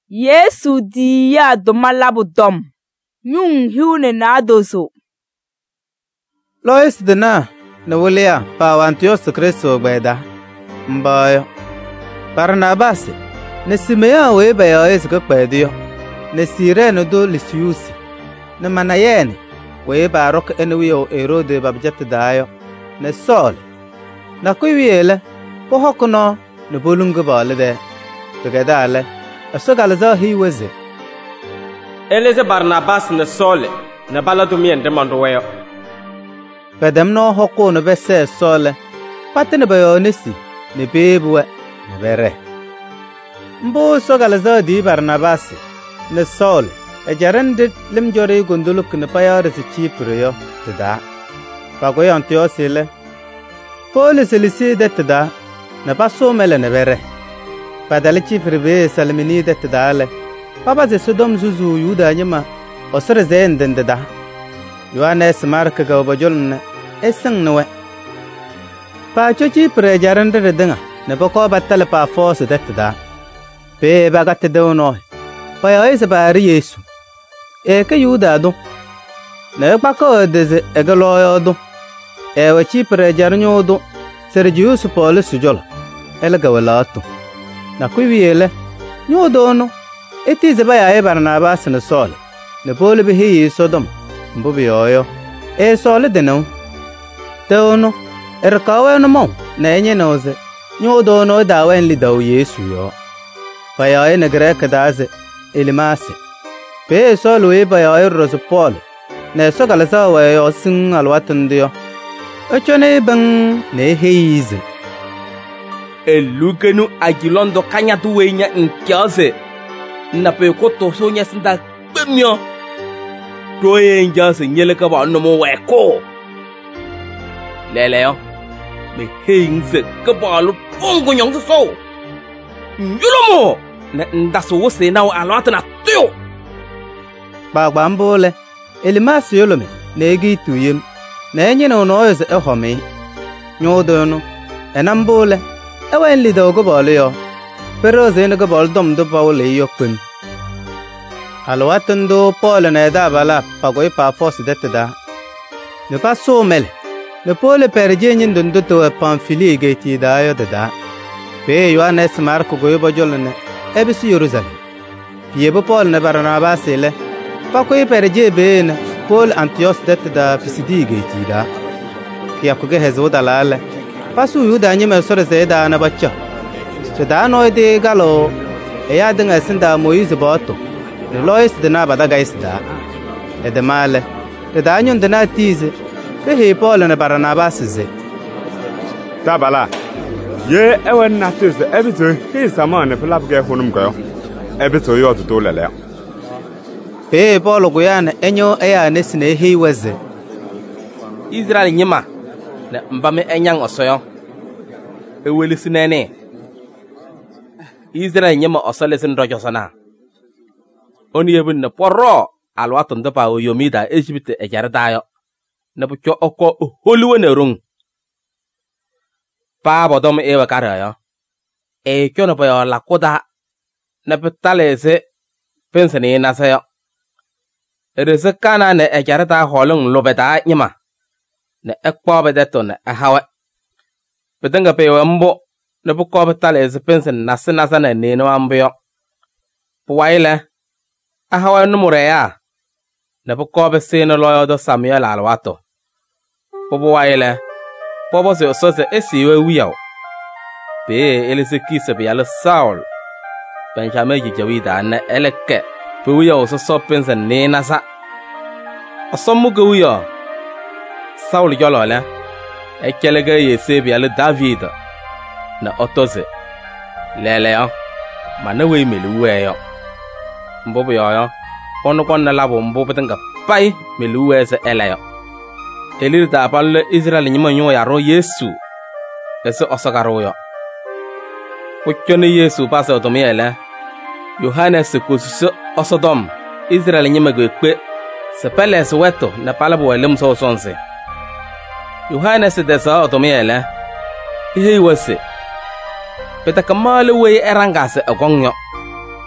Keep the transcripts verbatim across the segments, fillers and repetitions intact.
Yesu di ya domalabu dom nyung hiune na dozo Lois dina na wulia pa Antioch Kristo gbeda mbayo Barnabas na Simeon we ba yo Yesu kpedio na Sirene do Lisiusi na Manayene we ba rok enwiyo Herode babjet dayo na Saul na kuwiele po hokuno na bolungu balde begedale asogalza hiweze Eleze Barnabas na Saul na baladu mien de mandoweyo Kadam no hoko no bese Saul patene bayo nesi ne bebuwe ne bere mbo sogalza di Barnabas na Saul ejarande limjore gonduluk ne payare si Chipre tada pagoy Antiochile Paul selisi tada na paso mele ne bere padale Chipre be salmini tada le papa ze Sodom zuzu yuda nyima osre zenden tada Yohanes Mark ga bajolne esang nowe pa chochi prejarande redanga ne bako battale pa force tada pe bagate deuno pa yoise bari Yesu e ke yuda do ne bako deze egalo do e wachi prejarnyo do Sergius Paul sujol elga walato na kuwiele nyodo no etize baya e Barnabas na Saul ne Paul be hi Sodom mbubi yoyo e Saul de no teuno erkawe no mo na enye noze nyodo no dawen li daw Yesu yo baya e ne greka daze elimase pe Saul we baya e ros Paul ne sogala sa we yo sin alwatundio ochone bang ne heize elugenu agilondo kanyatu wenya nkiase na pe ko to so nya sinda gbemio to ye njase nyele ka ba no mo we ko lele yo me heinze ka ba lu pongo nyong so yulomo na ndaso wo se na alwata na tyo ba gbambole elimas yolome na egi tuyem na enye no no eze ehome nyodo no enambole ewen lido go bole yo pero zene go bol dom do bawle yo kun alwatando Paul na da bala pagoy pa force detda ne pas somel le Paul perje nyin dun to Pamphili geti da yo da pe Yohanes Mark go bo jolne ebis Jerusalem yebo Paul na Barnabas le pagoy perje ben Paul Antioch detda Pisidi geti da kiya ko ge hezo dalale pasu yuda nyime sore zeda na bacca seda no de galo e ya dinga sinda Moise boto ne Lois de na badaga isda e de male de danyon de na tize be he Paul na Barnabas ze tabala ye ewen na tize ebizo he sama ne plap ge hunum go ebizo yo to lele pe Paul go yana enyo e ya nesine he weze Israel nyima na mbame enyang osoyo eweli sinene Israel nyema osale sin rojo sana oni yebun na porro alwatun da pa yomida Egypt e jardayo na bu cho oko holuwe ne rung pa bodom e wa karayo e kyo no pa la koda na petalese pensene na sayo erese kana ne e jarda holung lobeta nyema na ekpo bedeto na hawa bedanga pe wambo na bu ko betale ze pensen na sina sana ne no ambiyo puwaile ahawa numureya na bu ko be sino loyo do Samuel alwato puwaile pobo se osoze esiwe wiyaw be elise kise be yalo Saul Benjamin jijawida na eleke pe wiyaw so so pensen ne nasa osomu go wiyaw Saul jolole e kelega yese bi ala David na otoze lele yo mana we melu we yo mbobo yo yo onu kon na labo mbobo tanga pai melu we se ele yo elir ta pal Israel nyima nyo ya ro Yesu ese osagaro yo puchone Yesu pasa otomiele Yohanes kususo osodom Israel nyima gwe se pele se weto na palabo welem so sonse Yohanes de sa otomiele ihe iwese peta kamale we erangase agonyo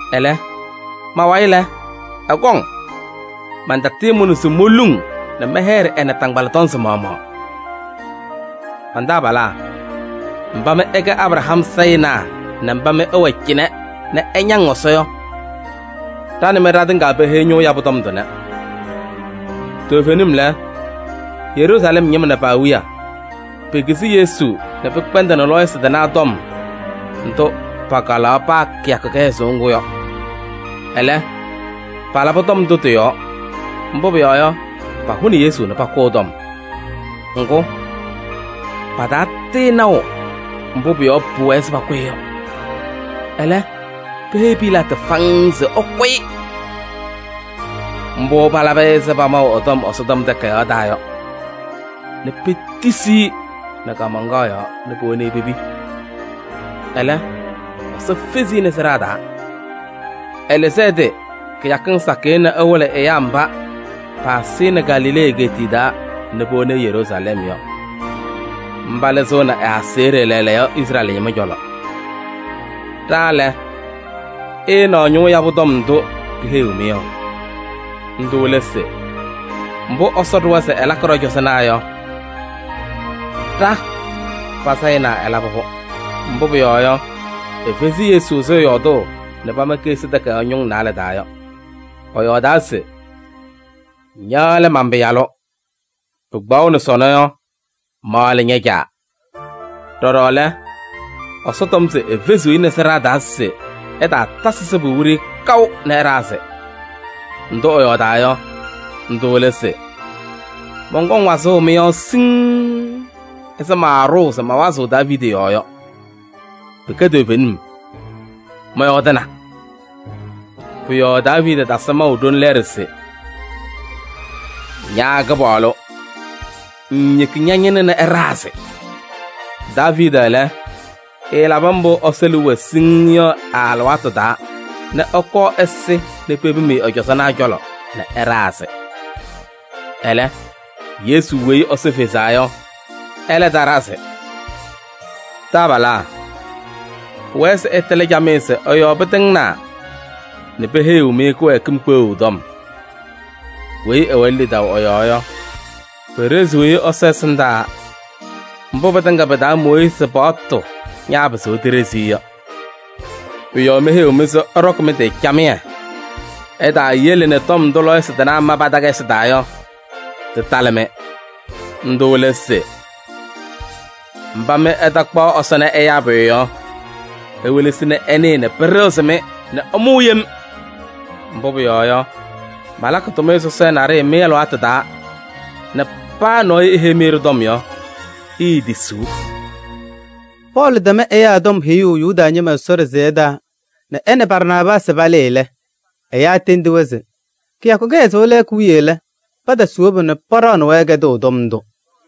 ele ma waile agong man taktimun sumulung na meher ena tangbalaton sumama anda bala mbame ega Abraham sayna na mbame owekine na enyang osoyo tani meradin ga be henyo ya butom dona to fenim la Yerusalem nyem na pawiya pegisi Yesu na pekpenda no lois dana dom nto pakala pa kya ke zongo yo ele pala butom duto yo mbobe yo pa huni Yesu na pa kodom ngo padate nao mbobe yo pues pa kweyo ele pepi la te fangse okwe mbo pala bese pa mau otom osodom de ka da yo ne petisi na kamanga yo ne bone bibi ele so fizi ne serada ele sede ke yakin sakena awole e yamba pasi na Galilea getida ne bone Jerusalem yo mbale zona e asere lele yo Israel nyama jolo tale e no nyu ya budom do he umio ndo lese mbo osodwa se elakro josana yo ta pasaina elapo mbo yo yo efesi Yesu so yo do ne ba ma kesi da ka nyung na le da yo oyo da se nyale mambe yalo tugbaw ne sono yo male nyeja dorole osotom se efesu ine sera da se eta tasise bu wuri kaw na rase ndo oyo da yo ndo lese mongon waso mi yo sing esa maro se mawaso David yo yo bekede venim mayo dana puyo David da sama udon lerse nya gabalo nyikinyanyene na erase David ale e la bambo oselu wesinyo alwato da na oko esse ne pebi mi ojosana jolo na erase ele Yesu wei osefesayo ele darase tabala wes etele jamese oyo betengna ne beheu me ko ekimpo udom wei eweli da oyo oyo perezu wei osesnda mbo betanga beda moise botto nya beso teresiyo yo meheu meso rokomete chamia eda yele ne tom dolo esdana mabadaga esdayo te taleme ndolese mbame edakpo osane eyabeyo ewelesine ene ne peroseme ne omuyem mbobo yo malaka to meso senare melo atada ne pa no ehemir domyo idisu Paul dame eya dom hiyu yuda nyema sor zeda na ene Barnabas balele eya tindiweze kiya ko gezo le kuyele pada suobo ne paran wege do domdo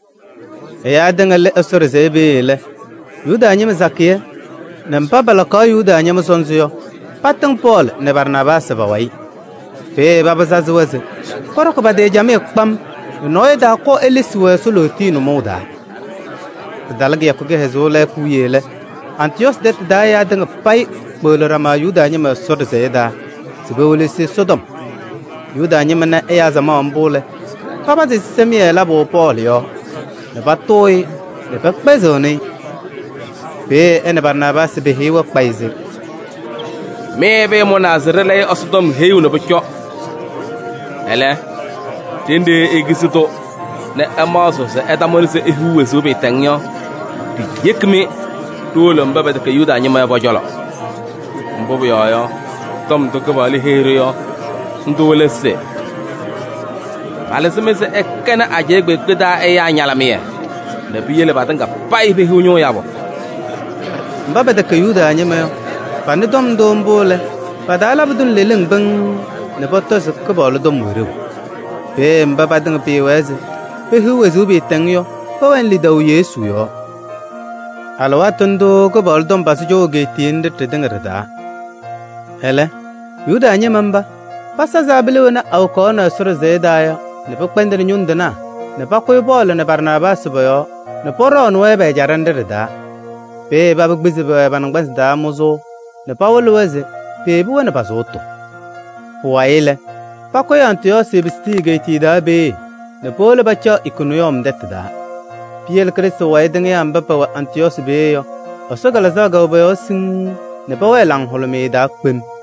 eya dengale sor zebele yuda nyema zakiye na mpabala ka yuda nyema sonziyo patang Paul ne Barnabas bawai fe baba zazweze koroko bade jame kpam noida ko eliswe sulotino moda dalagi yakuge hezole kuyele Antiochus det daya deng pai bolorama yuda nyema sod zeda sibole se Sodom yuda nyema na eya zama ambole papa de semie la bo Paul yo ne batoi ne bakbezoni be ene Barnabas be hewa paize mebe monazrele osdom heyu no bokyo ele tende egisito ne amaso se etamoni se ehuwe so be tangyo yekme tolo mbaba de yuda nyama bojolo mbobo yo tom to ko bali hero yo ndole se ale se mese ekena ajegbe gbeda e ya nyala me ne biyele batanga pai be hunyo yabo mbaba de yuda nyama pani dom dom bole padala budun leleng bang ne botos ko bolo dom wuru be mbaba dang pe weze be huwe zubi tangyo ko en li daw Yesu yo alwa tondo ko bol dom basu joge tiende tedengrada hele yuda nyemamba pasa zabile na au ko na sur zedaya ne pokpende nyundana ne pakoy bol ne Barnabas boyo ne poron webe jarandreda be babu bizibe banang bas da muzo ne Paul weze peebu wani bazoto. Puwaile, pakoy Antioch sebistige ti da be, ne pole bacha ikunuyom detda. Piel Kristo wa idenge amba pa Antioch be yo, osoga la zaga obayo sing, ne pa we lang holome da kwen.